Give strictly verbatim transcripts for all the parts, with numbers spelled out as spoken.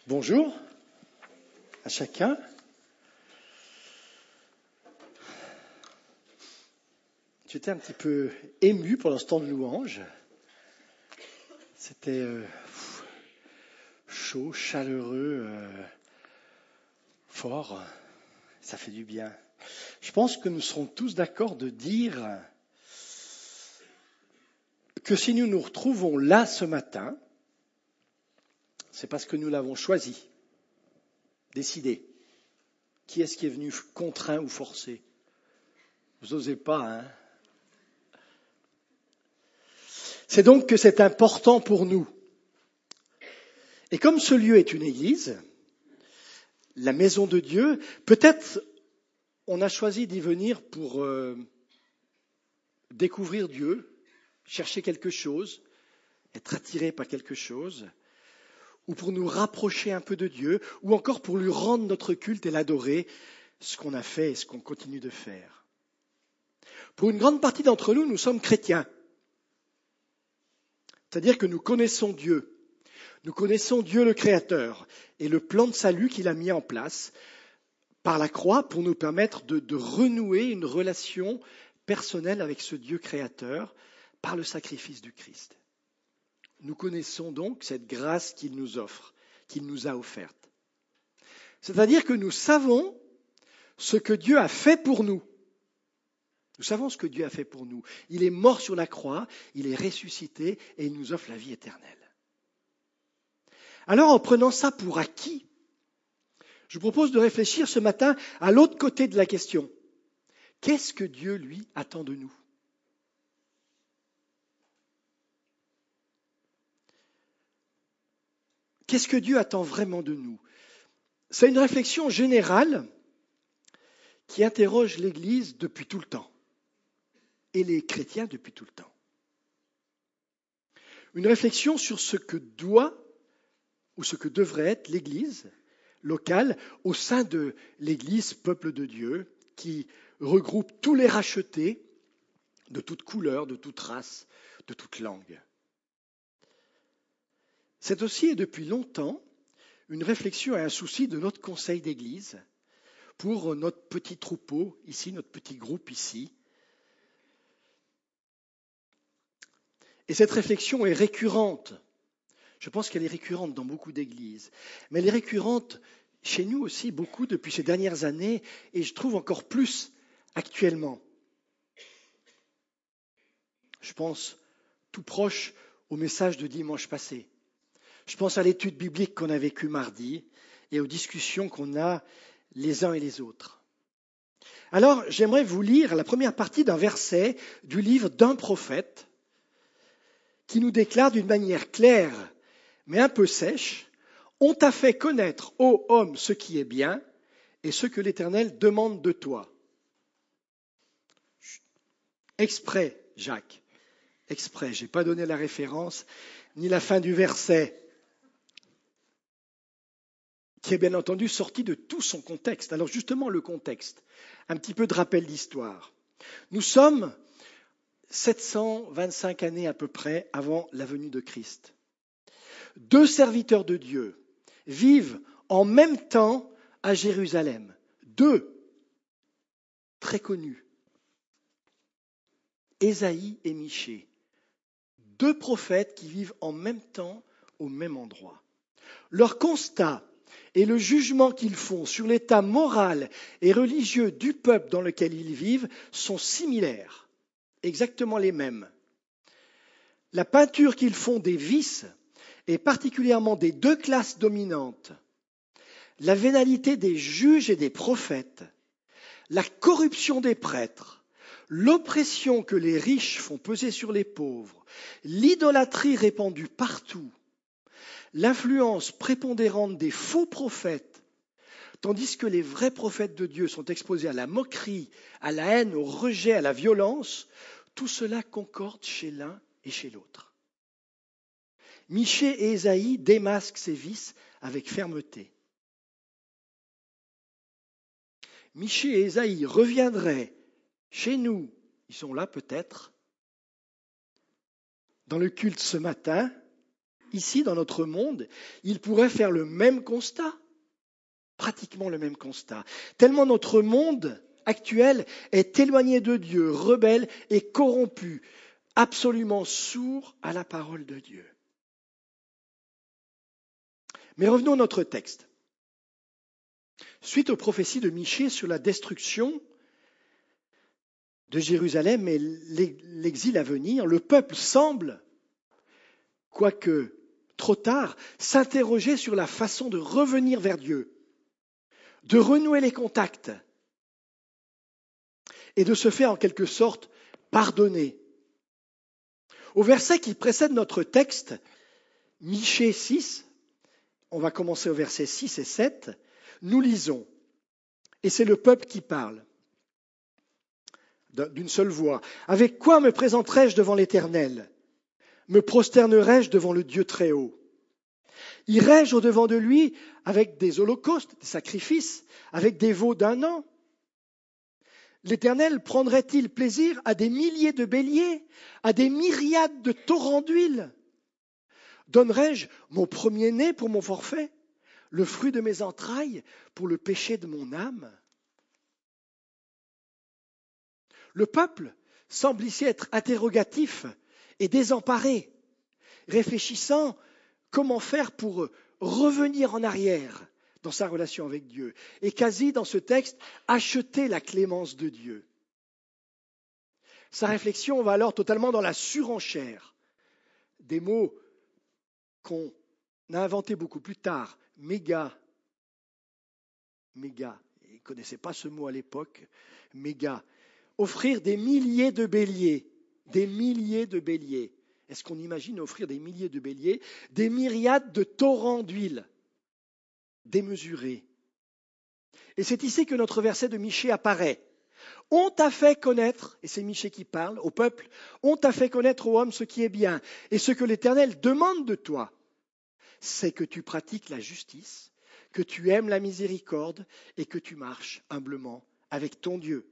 Bonjour à chacun. J'étais un petit peu ému pendant ce temps de louange. C'était euh, chaud, chaleureux, euh, fort. Ça fait du bien. Je pense que nous serons tous d'accord de dire que si nous nous retrouvons là ce matin, c'est parce que nous l'avons choisi, décidé. Qui est-ce qui est venu contraint ou forcé? Vous n'osez pas, hein? C'est donc que c'est important pour nous. Et comme ce lieu est une église, la maison de Dieu, peut-être on a choisi d'y venir pour euh, découvrir Dieu, chercher quelque chose, être attiré par quelque chose, ou pour nous rapprocher un peu de Dieu, ou encore pour lui rendre notre culte et l'adorer, ce qu'on a fait et ce qu'on continue de faire. Pour une grande partie d'entre nous, nous sommes chrétiens. C'est-à-dire que nous connaissons Dieu. Nous connaissons Dieu le Créateur et le plan de salut qu'il a mis en place par la croix pour nous permettre de, de renouer une relation personnelle avec ce Dieu Créateur par le sacrifice du Christ. Nous connaissons donc cette grâce qu'il nous offre, qu'il nous a offerte. C'est-à-dire que nous savons ce que Dieu a fait pour nous. Nous savons ce que Dieu a fait pour nous. Il est mort sur la croix, il est ressuscité et il nous offre la vie éternelle. Alors, en prenant ça pour acquis, je vous propose de réfléchir ce matin à l'autre côté de la question. Qu'est-ce que Dieu, lui, attend de nous? Qu'est-ce que Dieu attend vraiment de nous? C'est une réflexion générale qui interroge l'Église depuis tout le temps et les chrétiens depuis tout le temps. Une réflexion sur ce que doit ou ce que devrait être l'Église locale au sein de l'Église peuple de Dieu qui regroupe tous les rachetés de toute couleur, de toute race, de toute langue. C'est aussi et depuis longtemps une réflexion et un souci de notre conseil d'Église pour notre petit troupeau ici, notre petit groupe ici. Et cette réflexion est récurrente. Je pense qu'elle est récurrente dans beaucoup d'églises. Mais elle est récurrente chez nous aussi beaucoup depuis ces dernières années et je trouve encore plus actuellement. Je pense tout proche au message de dimanche passé. Je pense à l'étude biblique qu'on a vécue mardi et aux discussions qu'on a les uns et les autres. Alors, j'aimerais vous lire la première partie d'un verset du livre d'un prophète qui nous déclare d'une manière claire, mais un peu sèche, « On t'a fait connaître, ô homme, ce qui est bien et ce que l'Éternel demande de toi. » Exprès, Jacques, exprès, je n'ai pas donné la référence ni la fin du verset, qui est bien entendu sorti de tout son contexte. Alors justement, le contexte, un petit peu de rappel d'histoire. Nous sommes sept cent vingt-cinq années à peu près avant la venue de Christ. Deux serviteurs de Dieu vivent en même temps à Jérusalem. Deux, très connus. Ésaïe et Michée. Deux prophètes qui vivent en même temps au même endroit. Leur constat et le jugement qu'ils font sur l'état moral et religieux du peuple dans lequel ils vivent sont similaires. Exactement les mêmes. La peinture qu'ils font des vices, et particulièrement des deux classes dominantes, la vénalité des juges et des prophètes, la corruption des prêtres, l'oppression que les riches font peser sur les pauvres, l'idolâtrie répandue partout, l'influence prépondérante des faux prophètes, tandis que les vrais prophètes de Dieu sont exposés à la moquerie, à la haine, au rejet, à la violence, tout cela concorde chez l'un et chez l'autre. Michée et Ésaïe démasquent ces vices avec fermeté. Michée et Ésaïe reviendraient chez nous, ils sont là peut-être, dans le culte ce matin, ici, dans notre monde, il pourrait faire le même constat, pratiquement le même constat. Tellement notre monde actuel est éloigné de Dieu, rebelle et corrompu, absolument sourd à la parole de Dieu. Mais revenons à notre texte. Suite aux prophéties de Michée sur la destruction de Jérusalem et l'exil à venir, le peuple semble, quoique trop tard, s'interroger sur la façon de revenir vers Dieu, de renouer les contacts et de se faire en quelque sorte pardonner. Au verset qui précède notre texte, Michée six, on va commencer au verset six et sept, nous lisons, et c'est le peuple qui parle, d'une seule voix. Avec quoi me présenterai-je devant l'Éternel? Me prosternerai-je devant le Dieu très haut? Irai-je au-devant de lui avec des holocaustes, des sacrifices, avec des veaux d'un an? L'Éternel prendrait-il plaisir à des milliers de béliers, à des myriades de torrents d'huile? Donnerai-je mon premier-né pour mon forfait, le fruit de mes entrailles pour le péché de mon âme? Le peuple semble ici être interrogatif et désemparé, réfléchissant comment faire pour revenir en arrière dans sa relation avec Dieu, et quasi dans ce texte, acheter la clémence de Dieu. Sa réflexion va alors totalement dans la surenchère, des mots qu'on a inventés beaucoup plus tard, méga, méga, ils ne connaissaient pas ce mot à l'époque, méga, offrir des milliers de béliers, des milliers de béliers. Est-ce qu'on imagine offrir des milliers de béliers, des myriades de torrents d'huile, démesurés? Et c'est ici que notre verset de Michée apparaît. On t'a fait connaître, et c'est Michée qui parle au peuple, on t'a fait connaître aux hommes ce qui est bien, et ce que l'Éternel demande de toi, c'est que tu pratiques la justice, que tu aimes la miséricorde, et que tu marches humblement avec ton Dieu.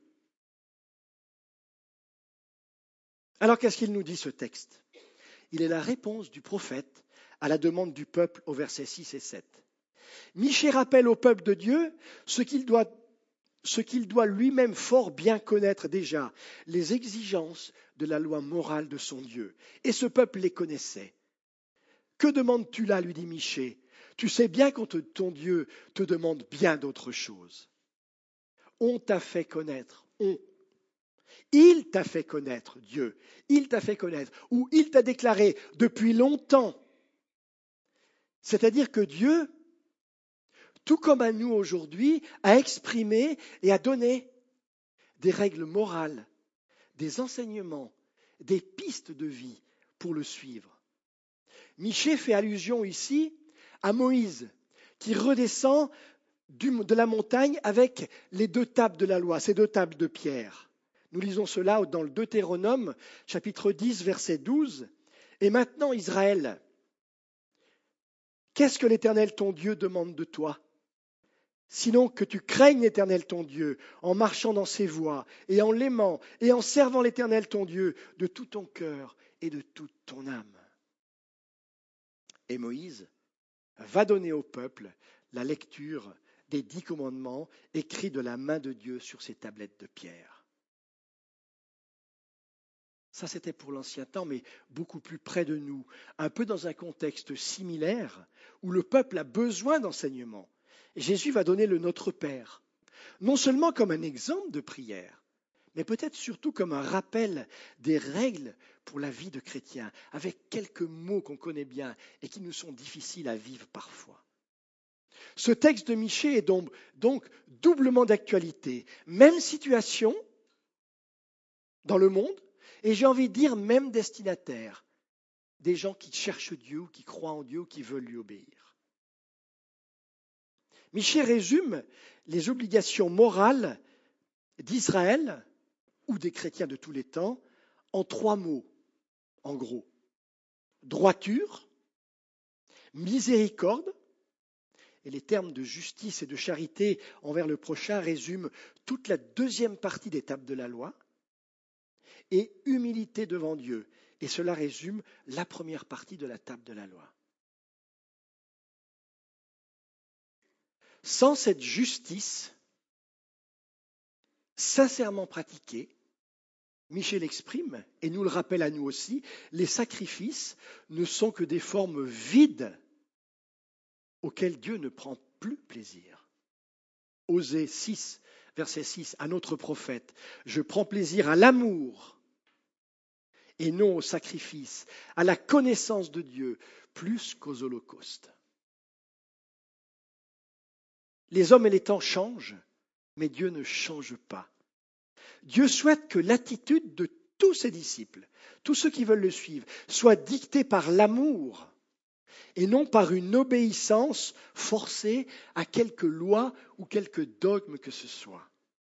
Alors qu'est-ce qu'il nous dit ce texte? Il est la réponse du prophète à la demande du peuple au verset six et sept. Michée rappelle au peuple de Dieu ce qu'il doit, ce qu'il doit lui-même fort bien connaître déjà, les exigences de la loi morale de son Dieu. Et ce peuple les connaissait. Que demandes-tu là, lui dit Michée? Tu sais bien que ton Dieu te demande bien d'autres choses. On t'a fait connaître, on. Il t'a fait connaître, Dieu. Il t'a fait connaître, ou il t'a déclaré depuis longtemps. C'est-à-dire que Dieu, tout comme à nous aujourd'hui, a exprimé et a donné des règles morales, des enseignements, des pistes de vie pour le suivre. Michée fait allusion ici à Moïse, qui redescend du- de la montagne avec les deux tables de la loi, ces deux tables de pierre. Nous lisons cela dans le Deutéronome, chapitre dix, verset douze. Et maintenant, Israël, qu'est-ce que l'Éternel ton Dieu demande de toi? Sinon que tu craignes l'Éternel ton Dieu en marchant dans ses voies et en l'aimant et en servant l'Éternel ton Dieu de tout ton cœur et de toute ton âme. Et Moïse va donner au peuple la lecture des dix commandements écrits de la main de Dieu sur ces tablettes de pierre. Ça, c'était pour l'ancien temps, mais beaucoup plus près de nous, un peu dans un contexte similaire où le peuple a besoin d'enseignement. Jésus va donner le Notre Père, non seulement comme un exemple de prière, mais peut-être surtout comme un rappel des règles pour la vie de chrétien, avec quelques mots qu'on connaît bien et qui nous sont difficiles à vivre parfois. Ce texte de Michée est donc, donc doublement d'actualité. Même situation dans le monde, et j'ai envie de dire même destinataire, des gens qui cherchent Dieu, qui croient en Dieu, qui veulent lui obéir. Michée résume les obligations morales d'Israël ou des chrétiens de tous les temps en trois mots, en gros. Droiture, miséricorde, et les termes de justice et de charité envers le prochain résument toute la deuxième partie des tables de la loi, et humilité devant Dieu, et cela résume la première partie de la table de la loi. Sans cette justice, sincèrement pratiquée, Michel exprime, et nous le rappelle à nous aussi, les sacrifices ne sont que des formes vides auxquelles Dieu ne prend plus plaisir. Osée six, verset six, à notre prophète, je prends plaisir à l'amour et non au sacrifice, à la connaissance de Dieu plus qu'aux holocaustes. Les hommes et les temps changent, mais Dieu ne change pas. Dieu souhaite que l'attitude de tous ses disciples, tous ceux qui veulent le suivre, soit dictée par l'amour et non par une obéissance forcée à quelque loi ou quelque dogme que ce soit.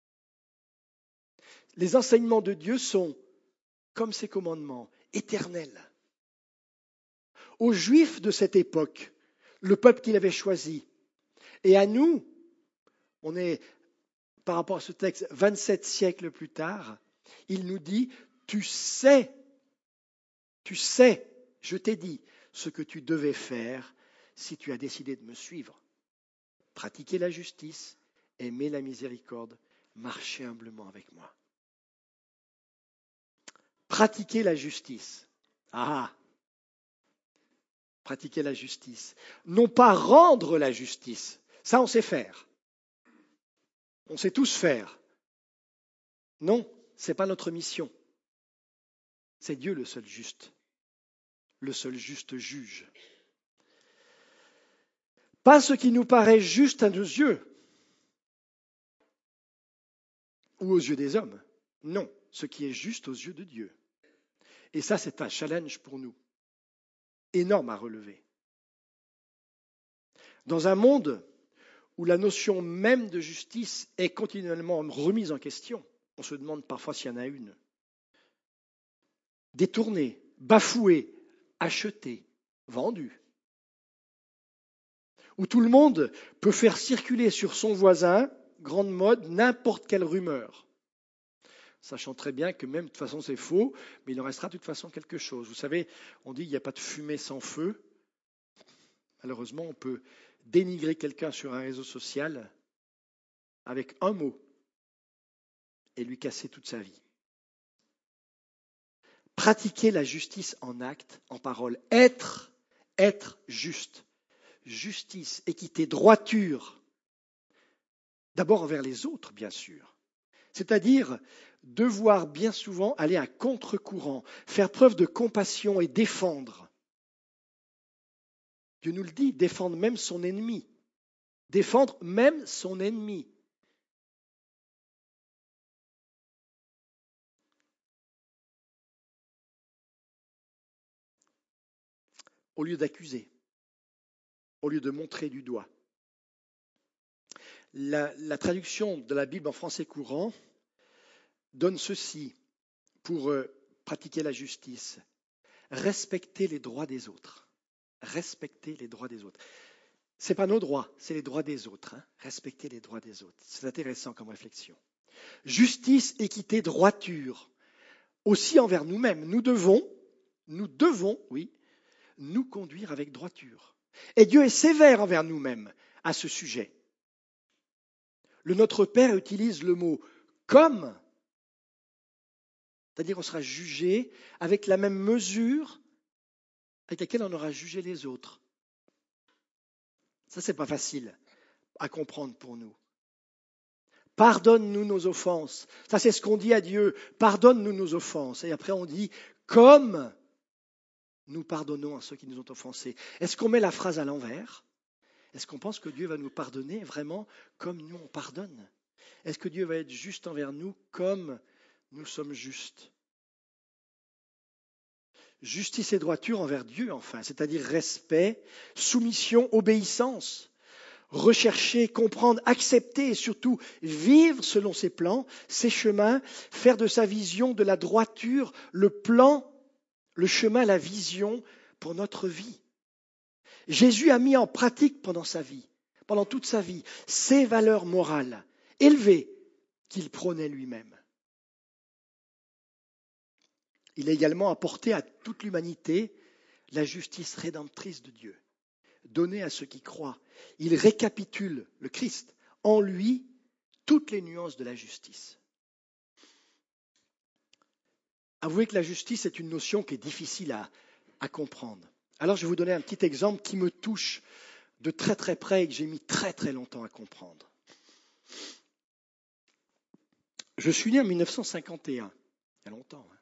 Les enseignements de Dieu sont, comme ses commandements, éternels. Aux Juifs de cette époque, le peuple qu'il avait choisi, et à nous, on est, par rapport à ce texte, vingt-sept siècles plus tard, il nous dit, tu sais, tu sais, je t'ai dit ce que tu devais faire si tu as décidé de me suivre. Pratiquer la justice, aimer la miséricorde, marcher humblement avec moi. Pratiquer la justice. Ah, pratiquer la justice. Non pas rendre la justice. Ça, on sait faire. On sait tous faire. Non, ce n'est pas notre mission. C'est Dieu le seul juste. Le seul juste juge. Pas ce qui nous paraît juste à nos yeux ou aux yeux des hommes. Non, ce qui est juste aux yeux de Dieu. Et ça, c'est un challenge pour nous. Énorme à relever. Dans un monde où la notion même de justice est continuellement remise en question, on se demande parfois s'il y en a une. Détournée, bafouée, achetée, vendue. Où tout le monde peut faire circuler sur son voisin, grande mode, n'importe quelle rumeur. Sachant très bien que même de toute façon c'est faux, mais il en restera de toute façon quelque chose. Vous savez, on dit qu'il n'y a pas de fumée sans feu. Malheureusement, on peut dénigrer quelqu'un sur un réseau social avec un mot et lui casser toute sa vie. Pratiquer la justice en acte, en parole, être, être juste. Justice, équité, droiture. D'abord envers les autres, bien sûr. C'est-à-dire devoir bien souvent aller à contre-courant, faire preuve de compassion et défendre. Dieu nous le dit, défendre même son ennemi. Défendre même son ennemi. Au lieu d'accuser, au lieu de montrer du doigt. La, la traduction de la Bible en français courant donne ceci pour euh, pratiquer la justice. Respecter les droits des autres. Respecter les droits des autres. Ce n'est pas nos droits, c'est les droits des autres. Hein. Respecter les droits des autres. C'est intéressant comme réflexion. Justice, équité, droiture. Aussi envers nous-mêmes. Nous devons, nous devons, oui, nous conduire avec droiture. Et Dieu est sévère envers nous-mêmes à ce sujet. Le Notre Père utilise le mot comme, c'est-à-dire on sera jugé avec la même mesure avec laquelle on aura jugé les autres. Ça, c'est pas facile à comprendre pour nous. Pardonne-nous nos offenses. Ça, c'est ce qu'on dit à Dieu. Pardonne-nous nos offenses. Et après, on dit comme nous pardonnons à ceux qui nous ont offensés. Est-ce qu'on met la phrase à l'envers ? Est-ce qu'on pense que Dieu va nous pardonner vraiment comme nous on pardonne ? Est-ce que Dieu va être juste envers nous comme nous sommes justes ? Justice et droiture envers Dieu, enfin, c'est-à-dire respect, soumission, obéissance. Rechercher, comprendre, accepter et surtout vivre selon ses plans, ses chemins, faire de sa vision, de la droiture, le plan, le chemin, la vision pour notre vie. Jésus a mis en pratique pendant sa vie, pendant toute sa vie, ces valeurs morales élevées qu'il prônait lui-même. Il a également apporté à toute l'humanité la justice rédemptrice de Dieu. donné à ceux qui croient. Il récapitule le Christ, en lui, toutes les nuances de la justice. Avouez que la justice est une notion qui est difficile à, à comprendre. Alors je vais vous donner un petit exemple qui me touche de très très près et que j'ai mis très très longtemps à comprendre. Je suis né en mille neuf cent cinquante et un, il y a longtemps. Hein.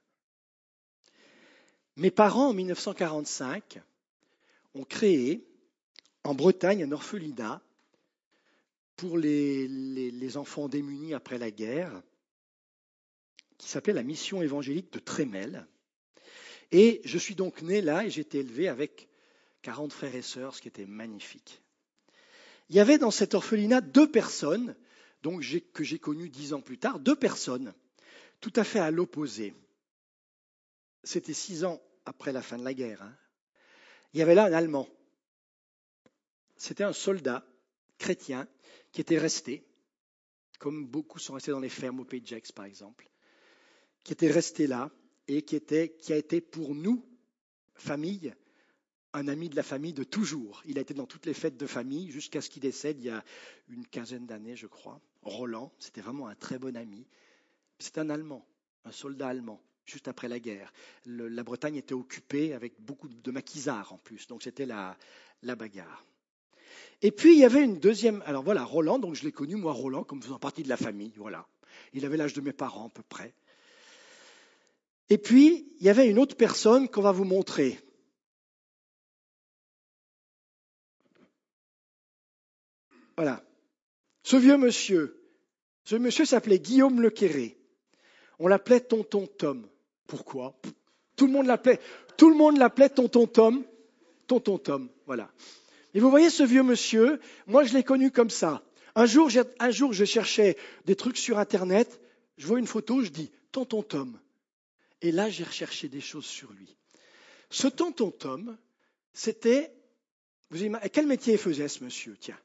Mes parents, en mille neuf cent quarante-cinq, ont créé en Bretagne un orphelinat pour les, les, les enfants démunis après la guerre, qui s'appelait la Mission évangélique de Trémel. Et je suis donc né là et j'ai été élevé avec quarante frères et sœurs, ce qui était magnifique. Il y avait dans cet orphelinat deux personnes, donc j'ai, que j'ai connues dix ans plus tard, deux personnes tout à fait à l'opposé. C'était six ans après la fin de la guerre. Hein. Il y avait là un Allemand. C'était un soldat chrétien qui était resté, comme beaucoup sont restés dans les fermes au Pays de Gex, par exemple, qui était resté là et qui, était, qui a été pour nous, famille, un ami de la famille de toujours. Il a été dans toutes les fêtes de famille jusqu'à ce qu'il décède il y a une quinzaine d'années, je crois. Roland, c'était vraiment un très bon ami. C'est un Allemand, un soldat allemand, juste après la guerre. Le, la Bretagne était occupée avec beaucoup de maquisards en plus, donc c'était la, la bagarre. Et puis il y avait une deuxième, alors voilà, Roland, donc je l'ai connu, moi Roland, comme faisant partie de la famille, voilà. Il avait l'âge de mes parents à peu près. Et puis il y avait une autre personne qu'on va vous montrer. Voilà. Ce vieux monsieur, ce monsieur s'appelait Guillaume Lequéré. On l'appelait Tonton Tom. Pourquoi ? Tout le monde l'appelait, tout le monde l'appelait Tonton Tom. Tonton Tom, voilà. Et vous voyez ce vieux monsieur, moi je l'ai connu comme ça. Un jour, un jour, je cherchais des trucs sur Internet, je vois une photo, je dis Tonton Tom. Et là, j'ai recherché des choses sur lui. Ce Tonton Tom, c'était, vous imaginez, quel métier il faisait ce monsieur ? Tiens.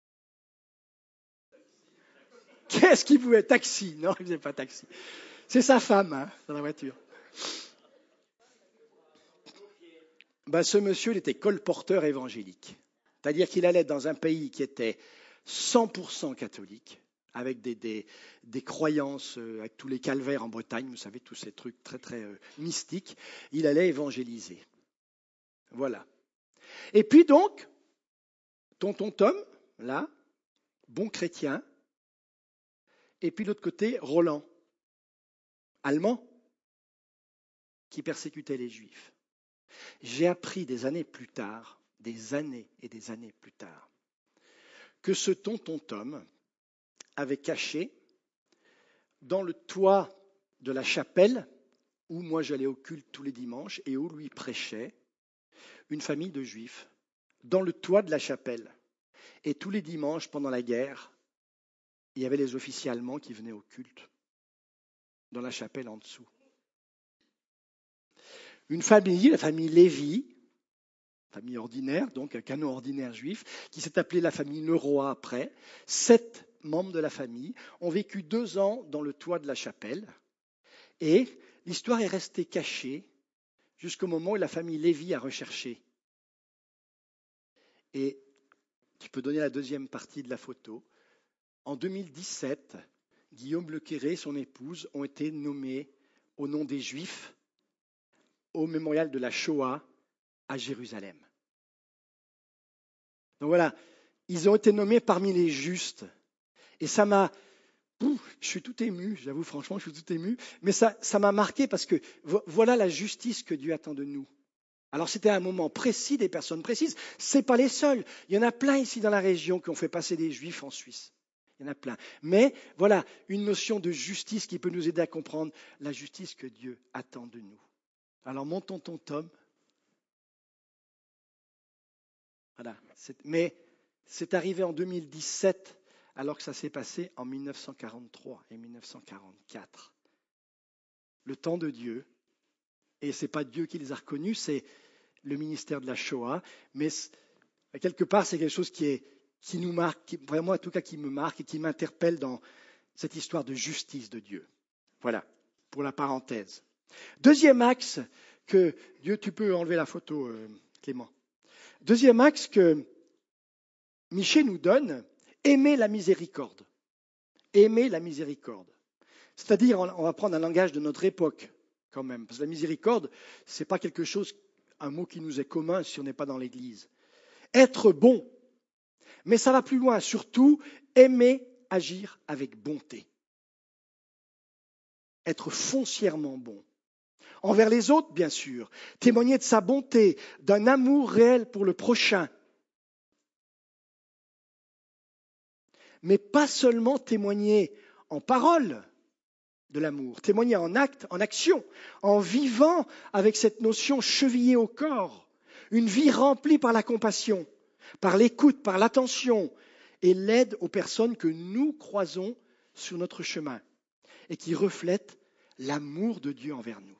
Qu'est-ce qu'il pouvait ? Taxi. Non, il ne faisait pas taxi. C'est sa femme, hein, dans la voiture. Ben, ce monsieur, il était colporteur évangélique. C'est-à-dire qu'il allait dans un pays qui était cent pour cent catholique, avec des, des, des croyances, euh, avec tous les calvaires en Bretagne, vous savez, tous ces trucs très, très euh, mystiques. Il allait évangéliser. Voilà. Et puis donc, Tonton Tom, là, bon chrétien, et puis de l'autre côté, Roland, allemand, qui persécutait les Juifs. J'ai appris des années plus tard, des années et des années plus tard, que ce Tonton Tom avait caché dans le toit de la chapelle où moi j'allais au culte tous les dimanches et où lui prêchait, une famille de Juifs, dans le toit de la chapelle. Et tous les dimanches pendant la guerre, il y avait les officiers allemands qui venaient au culte dans la chapelle en dessous. Une famille, la famille Lévy, famille ordinaire, donc un canon ordinaire juif, qui s'est appelée la famille Leroy après. Sept membres de la famille ont vécu deux ans dans le toit de la chapelle. Et l'histoire est restée cachée jusqu'au moment où la famille Lévy a recherché. Et tu peux donner la deuxième partie de la photo. En deux mille dix-sept, Guillaume Lequéré et son épouse ont été nommés au nom des Juifs au mémorial de la Shoah à Jérusalem. Donc voilà, ils ont été nommés parmi les justes. Et ça m'a... Ouf, je suis tout ému, j'avoue franchement, je suis tout ému. Mais ça, ça m'a marqué parce que voilà la justice que Dieu attend de nous. Alors c'était un moment précis, des personnes précises. Ce n'est pas les seuls. Il y en a plein ici dans la région qui ont fait passer des Juifs en Suisse. Il y en a plein. Mais voilà, une notion de justice qui peut nous aider à comprendre la justice que Dieu attend de nous. Alors mon tonton Tom, voilà. C'est, mais c'est arrivé en deux mille dix-sept, alors que ça s'est passé en mille neuf cent quarante-trois et mille neuf cent quarante-quatre. Le temps de Dieu, et ce n'est pas Dieu qui les a reconnus, c'est le ministère de la Shoah, mais quelque part c'est quelque chose qui, est, qui nous marque, qui, vraiment en tout cas qui me marque et qui m'interpelle dans cette histoire de justice de Dieu. Voilà, pour la parenthèse. Deuxième axe que Dieu, tu peux enlever la photo, euh, Clément. Deuxième axe que Michée nous donne, aimer la miséricorde. Aimer la miséricorde. C'est-à-dire, on va prendre un langage de notre époque quand même, parce que la miséricorde, ce n'est pas quelque chose, un mot qui nous est commun si on n'est pas dans l'Église. Être bon, mais ça va plus loin, surtout aimer agir avec bonté. Être foncièrement bon. Envers les autres, bien sûr, témoigner de sa bonté, d'un amour réel pour le prochain. Mais pas seulement témoigner en parole de l'amour, témoigner en acte, en action, en vivant avec cette notion chevillée au corps, une vie remplie par la compassion, par l'écoute, par l'attention et l'aide aux personnes que nous croisons sur notre chemin et qui reflètent l'amour de Dieu envers nous.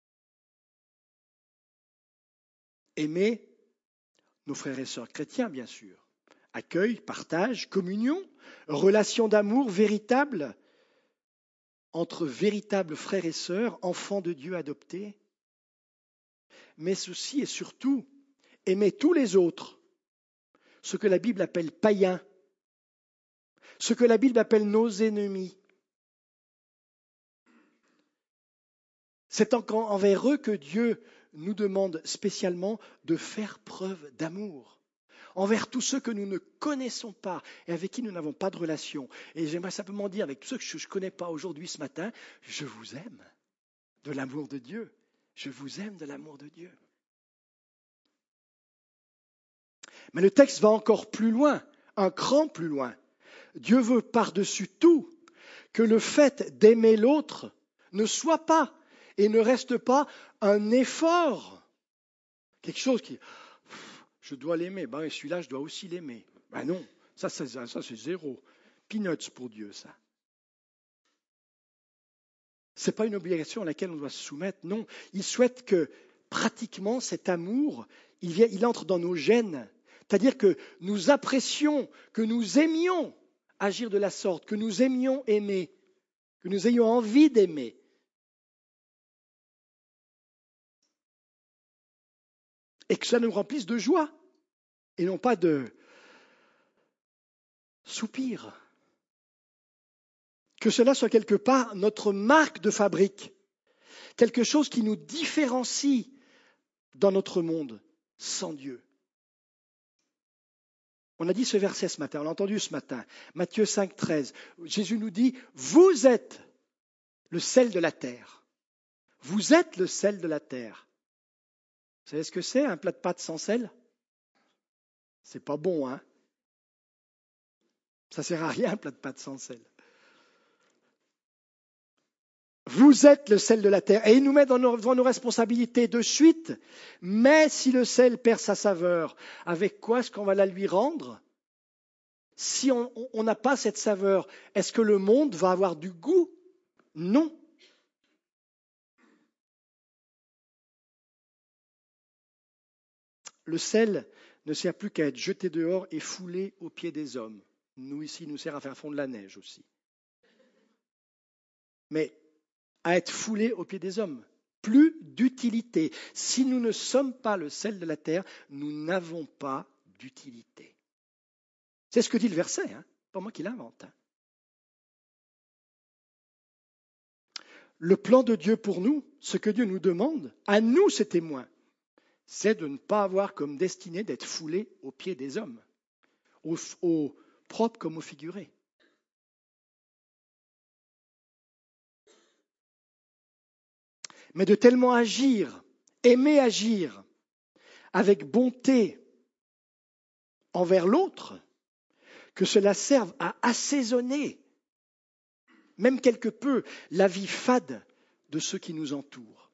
Aimer nos frères et sœurs chrétiens, bien sûr. Accueil, partage, communion, relation d'amour véritable entre véritables frères et sœurs, enfants de Dieu adoptés. Mais ceci et surtout, aimer tous les autres, ce que la Bible appelle païens, ce que la Bible appelle nos ennemis. C'est envers eux que Dieu nous demande spécialement de faire preuve d'amour envers tous ceux que nous ne connaissons pas et avec qui nous n'avons pas de relation. Et j'aimerais simplement dire, avec tous ceux que je ne connais pas aujourd'hui, ce matin, je vous aime de l'amour de Dieu. Je vous aime de l'amour de Dieu. Mais le texte va encore plus loin, un cran plus loin. Dieu veut par-dessus tout que le fait d'aimer l'autre ne soit pas et ne reste pas un effort. Quelque chose qui, je dois l'aimer, ben, celui-là je dois aussi l'aimer. Ben non, ça, ça, ça c'est zéro. Peanuts pour Dieu, ça. Ce n'est pas une obligation à laquelle on doit se soumettre, non. Il souhaite que pratiquement cet amour, il, vient, il entre dans nos gènes. C'est-à-dire que nous apprécions, que nous aimions agir de la sorte, que nous aimions aimer, que nous ayons envie d'aimer. Et que cela nous remplisse de joie et non pas de soupir. Que cela soit quelque part notre marque de fabrique, quelque chose qui nous différencie dans notre monde sans Dieu. On a dit ce verset ce matin, on l'a entendu ce matin, Matthieu cinq, treize. Jésus nous dit, vous êtes le sel de la terre. Vous êtes le sel de la terre. Vous savez ce que c'est, un plat de pâtes sans sel? C'est pas bon, hein? Ça sert à rien, un plat de pâtes sans sel. Vous êtes le sel de la terre. Et il nous met dans nos, devant nos responsabilités de suite. Mais si le sel perd sa saveur, avec quoi est-ce qu'on va la lui rendre? Si on n'a pas cette saveur, est-ce que le monde va avoir du goût? Non. Le sel ne sert plus qu'à être jeté dehors et foulé aux pieds des hommes. Nous, ici, il nous sert à faire fondre la neige aussi. Mais à être foulé aux pieds des hommes. Plus d'utilité. Si nous ne sommes pas le sel de la terre, nous n'avons pas d'utilité. C'est ce que dit le verset, hein, pas moi qui l'invente. Hein. Le plan de Dieu pour nous, ce que Dieu nous demande, à nous ces témoins, c'est de ne pas avoir comme destinée d'être foulés aux pieds des hommes, au, au propre comme au figuré. Mais de tellement agir, aimer agir avec bonté envers l'autre, que cela serve à assaisonner, même quelque peu, la vie fade de ceux qui nous entourent.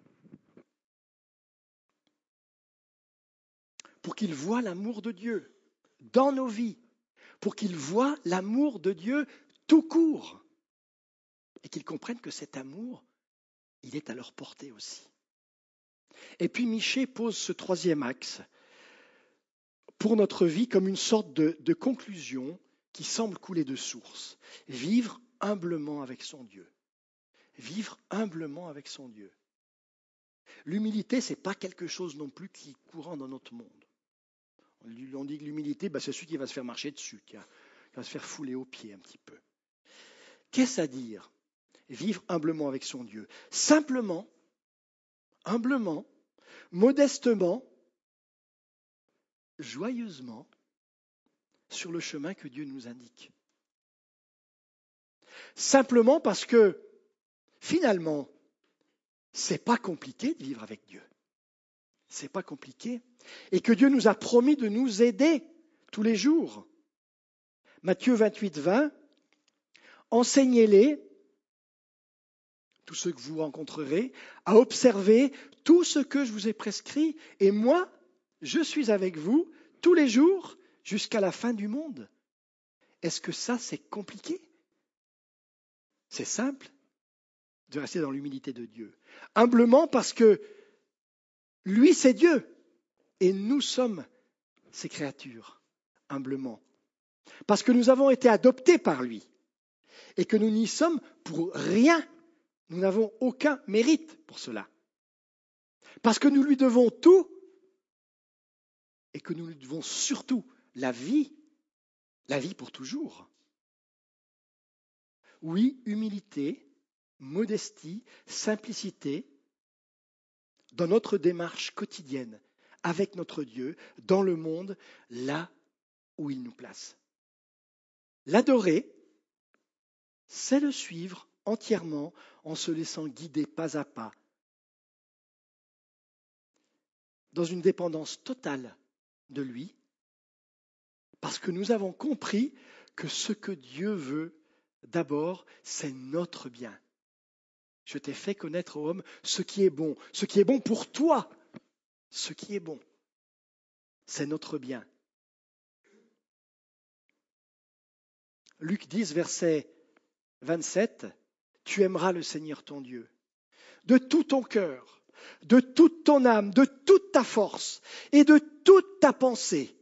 Pour qu'ils voient l'amour de Dieu dans nos vies, pour qu'ils voient l'amour de Dieu tout court, et qu'ils comprennent que cet amour, il est à leur portée aussi. Et puis Michée pose ce troisième axe pour notre vie comme une sorte de, de conclusion qui semble couler de source. Vivre humblement avec son Dieu. Vivre humblement avec son Dieu. L'humilité, ce n'est pas quelque chose non plus qui est courant dans notre monde. On dit que l'humilité, ben, c'est celui qui va se faire marcher dessus, qui va se faire fouler aux pieds un petit peu. Qu'est-ce à dire? Vivre humblement avec son Dieu. Simplement, humblement, modestement, joyeusement, sur le chemin que Dieu nous indique. Simplement parce que, finalement, c'est pas compliqué de vivre avec Dieu. C'est pas compliqué. Et que Dieu nous a promis de nous aider tous les jours. Matthieu vingt-huit, vingt, enseignez-les, tous ceux que vous rencontrerez, à observer tout ce que je vous ai prescrit. Et moi, je suis avec vous tous les jours jusqu'à la fin du monde. Est-ce que ça, c'est compliqué? C'est simple de rester dans l'humilité de Dieu. Humblement parce que lui, c'est Dieu. Et nous sommes ses créatures. Humblement. Parce que nous avons été adoptés par lui. Et que nous n'y sommes pour rien. Nous n'avons aucun mérite pour cela. Parce que nous lui devons tout. Et que nous lui devons surtout la vie. La vie pour toujours. Oui, humilité, modestie, simplicité dans notre démarche quotidienne avec notre Dieu, dans le monde, là où il nous place. L'adorer, c'est le suivre entièrement en se laissant guider pas à pas, dans une dépendance totale de lui, parce que nous avons compris que ce que Dieu veut, d'abord, c'est notre bien. Je t'ai fait connaître, ô homme, ce qui est bon, ce qui est bon pour toi, ce qui est bon, c'est notre bien. Luc dix, verset vingt-sept, tu aimeras le Seigneur ton Dieu de tout ton cœur, de toute ton âme, de toute ta force et de toute ta pensée.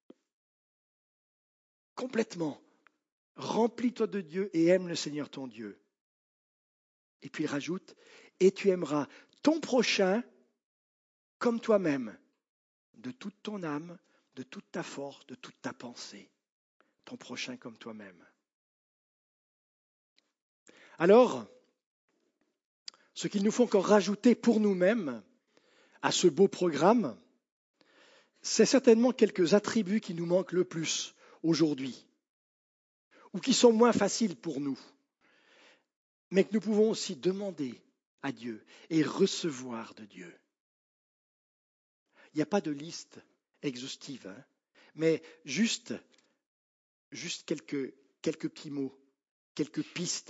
Complètement. Remplis-toi de Dieu et aime le Seigneur ton Dieu. Et puis il rajoute, et tu aimeras ton prochain comme toi-même, de toute ton âme, de toute ta force, de toute ta pensée. Ton prochain comme toi-même. Alors, ce qu'il nous faut encore rajouter pour nous-mêmes à ce beau programme, c'est certainement quelques attributs qui nous manquent le plus aujourd'hui, ou qui sont moins faciles pour nous, mais que nous pouvons aussi demander à Dieu et recevoir de Dieu. Il n'y a pas de liste exhaustive, hein, mais juste, juste quelques, quelques petits mots, quelques pistes.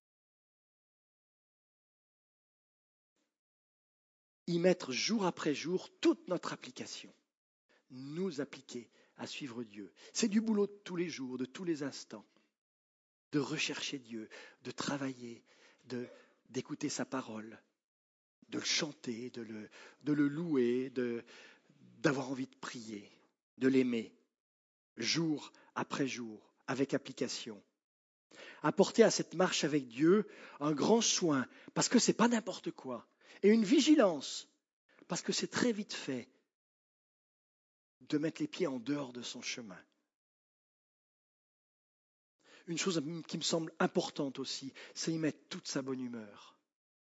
Y mettre jour après jour toute notre application, nous appliquer à suivre Dieu. C'est du boulot de tous les jours, de tous les instants, de rechercher Dieu, de travailler, de, d'écouter sa parole, de le chanter, de le, de le louer, de, d'avoir envie de prier, de l'aimer, jour après jour, avec application. Apporter à cette marche avec Dieu un grand soin, parce que ce n'est pas n'importe quoi. Et une vigilance, parce que c'est très vite fait de mettre les pieds en dehors de son chemin. Une chose qui me semble importante aussi, c'est y mettre toute sa bonne humeur,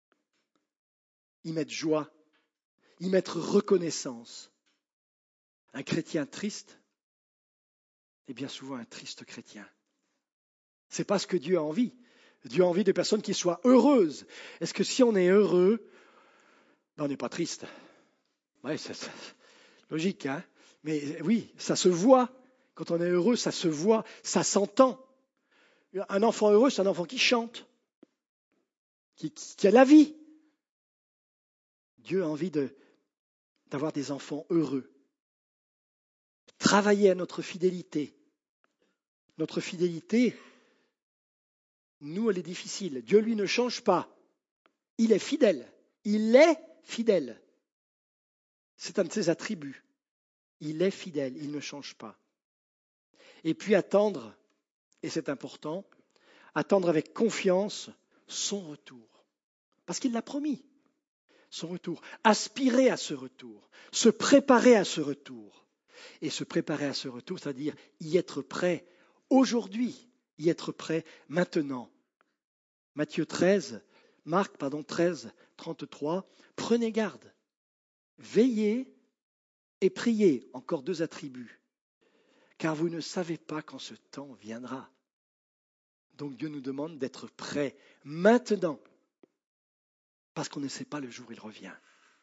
y mettre joie, y mettre reconnaissance. Un chrétien triste est bien souvent un triste chrétien. Ce n'est pas ce que Dieu a envie. Dieu a envie de personnes qui soient heureuses. Est-ce que si on est heureux, ben on n'est pas triste? Oui, c'est, c'est logique, hein? Mais oui, ça se voit. Quand on est heureux, ça se voit, ça s'entend. Un enfant heureux, c'est un enfant qui chante, qui, qui a la vie. Dieu a envie de, d'avoir des enfants heureux. Travailler à notre fidélité. Notre fidélité, nous, elle est difficile. Dieu, lui, ne change pas. Il est fidèle. Il est fidèle. C'est un de ses attributs. Il est fidèle, il ne change pas. Et puis attendre, et c'est important, attendre avec confiance son retour. Parce qu'il l'a promis, son retour. Aspirer à ce retour, se préparer à ce retour. et se préparer à ce retour, c'est-à-dire y être prêt aujourd'hui, y être prêt maintenant. Matthieu treize, Marc, pardon, treize, trente-trois, prenez garde, veillez et priez, encore deux attributs, car vous ne savez pas quand ce temps viendra. Donc Dieu nous demande d'être prêts maintenant, parce qu'on ne sait pas le jour où il revient.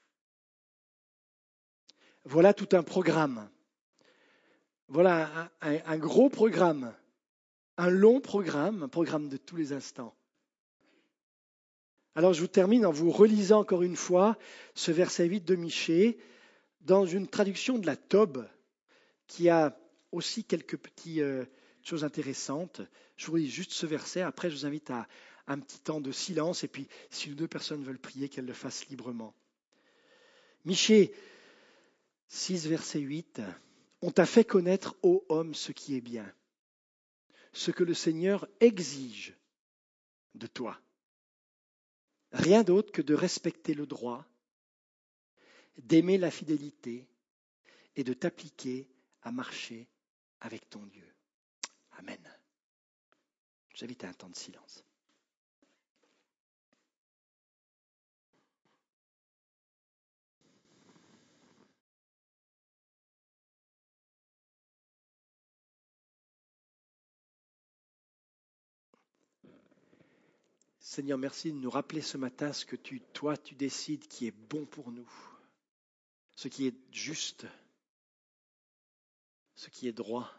Voilà tout un programme. Voilà un, un, un gros programme, un long programme, un programme de tous les instants. Alors je vous termine en vous relisant encore une fois ce verset huit de Michée dans une traduction de la Tob qui a aussi quelques petites euh, choses intéressantes. Je vous lis juste ce verset, après je vous invite à un petit temps de silence et puis si deux personnes veulent prier, qu'elles le fassent librement. Michée six, verset huit. On t'a fait connaître, ô homme, ce qui est bien, ce que le Seigneur exige de toi. Rien d'autre que de respecter le droit, d'aimer la fidélité et de t'appliquer à marcher avec ton Dieu. Amen. Je vous invite à un temps de silence. Seigneur, merci de nous rappeler ce matin ce que tu, toi, tu décides qui est bon pour nous, ce qui est juste, ce qui est droit.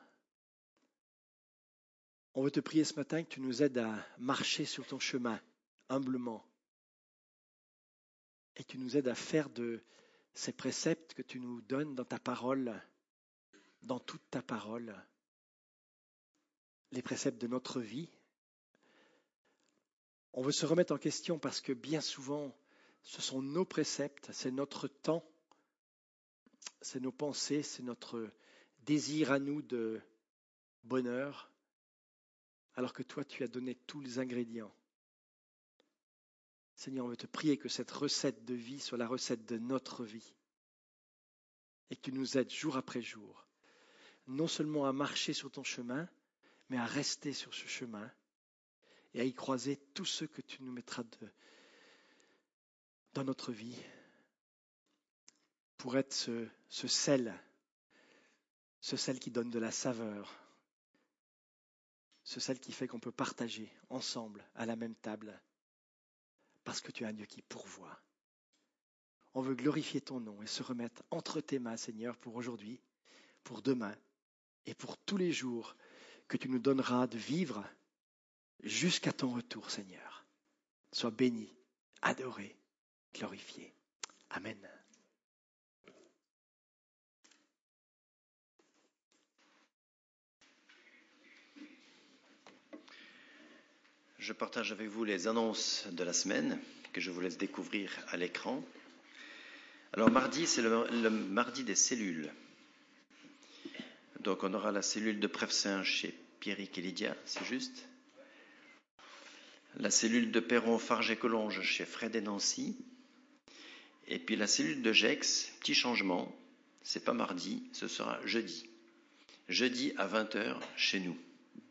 On veut te prier ce matin que tu nous aides à marcher sur ton chemin humblement et que tu nous aides à faire de ces préceptes que tu nous donnes dans ta parole, dans toute ta parole, les préceptes de notre vie. On veut se remettre en question parce que bien souvent, ce sont nos préceptes, c'est notre temps, c'est nos pensées, c'est notre désir à nous de bonheur, alors que toi, tu as donné tous les ingrédients. Seigneur, on veut te prier que cette recette de vie soit la recette de notre vie et que tu nous aides jour après jour, non seulement à marcher sur ton chemin, mais à rester sur ce chemin et à y croiser tous ceux que tu nous mettras de, dans notre vie pour être ce, ce sel, ce sel qui donne de la saveur, ce sel qui fait qu'on peut partager ensemble à la même table parce que tu es un Dieu qui pourvoit. On veut glorifier ton nom et se remettre entre tes mains, Seigneur, pour aujourd'hui, pour demain et pour tous les jours que tu nous donneras de vivre jusqu'à ton retour, Seigneur. Sois béni, adoré, glorifié. Amen. Je partage avec vous les annonces de la semaine que je vous laisse découvrir à l'écran. Alors mardi, c'est le, le mardi des cellules. Donc on aura la cellule de Prefsaint chez Pierrick et Lydia, c'est juste. La cellule de Perron, Farge et Collonges chez Fred et Nancy. Et puis la cellule de Gex, petit changement, c'est pas mardi, ce sera jeudi. Jeudi à vingt heures chez nous.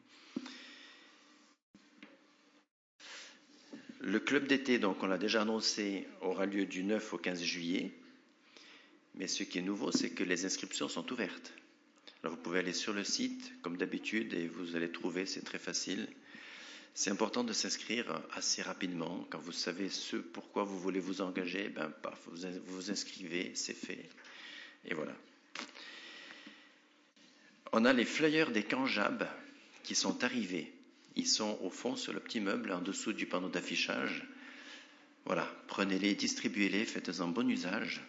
Le club d'été, donc on l'a déjà annoncé, aura lieu du neuf au quinze juillet. Mais ce qui est nouveau, c'est que les inscriptions sont ouvertes. Alors vous pouvez aller sur le site, comme d'habitude, et vous allez trouver, c'est très facile. C'est important de s'inscrire assez rapidement. Quand vous savez ce pourquoi vous voulez vous engager, ben, paf, vous vous inscrivez, c'est fait. Et voilà. On a les flyers des camps Jab qui sont arrivés. Ils sont au fond sur le petit meuble en dessous du panneau d'affichage. Voilà, prenez-les, distribuez-les, faites-en bon usage.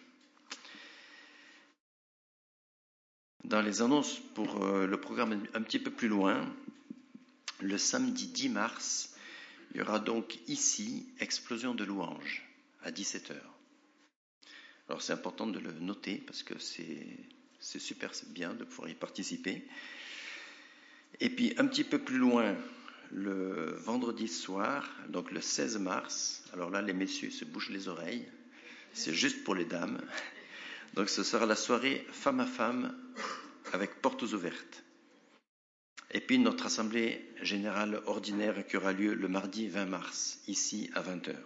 Dans les annonces pour euh, le programme un petit peu plus loin, le samedi dix mars, il y aura donc ici explosion de louanges à dix-sept heures. Alors c'est important de le noter parce que c'est, c'est super, c'est bien de pouvoir y participer. Et puis un petit peu plus loin, le vendredi soir, donc le seize mars, alors là les messieurs se bouchent les oreilles, c'est juste pour les dames. Donc ce sera la soirée femme à femme avec portes ouvertes. Et puis notre assemblée générale ordinaire qui aura lieu le mardi vingt mars, ici à vingt heures.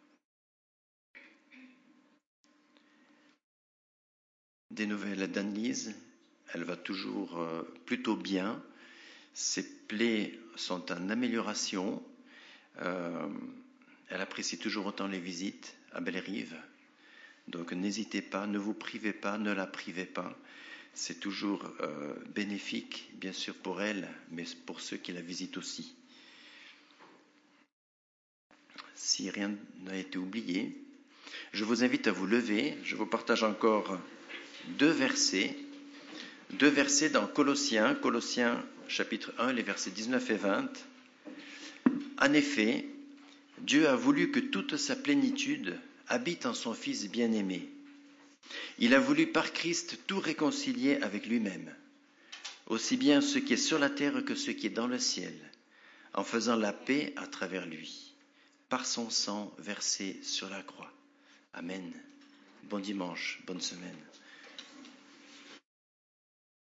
Des nouvelles d'Anne-Lise, elle va toujours euh, plutôt bien. Ses plaies sont en amélioration. Euh, elle apprécie toujours autant les visites à Bellerive. Donc n'hésitez pas, ne vous privez pas, ne la privez pas. C'est toujours euh, bénéfique, bien sûr pour elle, mais pour ceux qui la visitent aussi. Si rien n'a été oublié, je vous invite à vous lever. Je vous partage encore deux versets. Deux versets dans Colossiens, Colossiens chapitre un, les versets dix-neuf et vingt. En effet, Dieu a voulu que toute sa plénitude habite en son Fils bien-aimé. Il a voulu par Christ tout réconcilier avec lui-même, aussi bien ce qui est sur la terre que ce qui est dans le ciel, en faisant la paix à travers lui, par son sang versé sur la croix. Amen. Bon dimanche, bonne semaine.